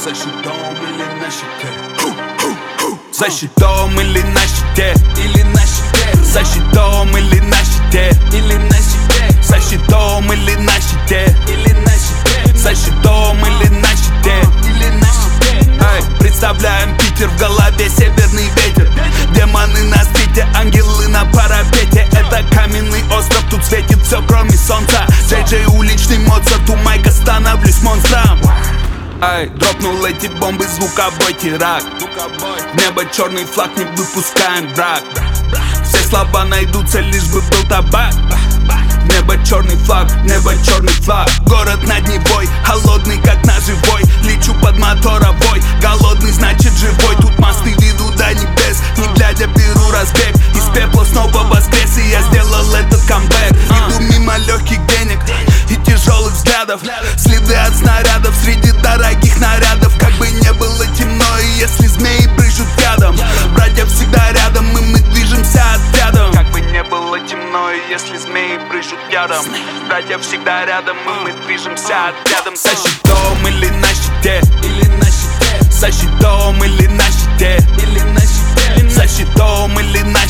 За щитом или на щите? За щитом или на щите? Или на щите? За щитом или на щите? Или на щите? За щитом или на щите? Или на щите? За щитом или на щите? Или на щите? Эй, представляем Питер, в голове северный ветер. Демоны на стрите, ангелы на парапете. Это каменный остров, тут светит все кроме солнца. Джей-Джей уличный Моцарт, у майка становлюсь монстром. Ай, дропнул эти бомбы, звуковой теракт. В небо черный флаг, не выпускаем брак. Все слова найдутся, лишь бы был табак. Небо черный флаг, небо черный флаг. Город над Невой, холодный как ножевой. Лечу под моторовой, голодный значит живой. Тут мосты ведут до небес, не глядя беру разбег. Из пепла снова воскрес, и я сделал этот камбэк. Иду мимо легких денег и тяжелых взглядов. Следы от снарядов среди дорогих нарядов. Как бы не было темно, и если змеи брызжут ядом, братья всегда рядом, и мы движемся отрядом. Как бы не было темно, и если змеи брызжут ядом, братья всегда рядом, и мы движемся отрядом. За щитом или на щите? Или на щите? За щитом или на щите? Или на щите? За щитом или на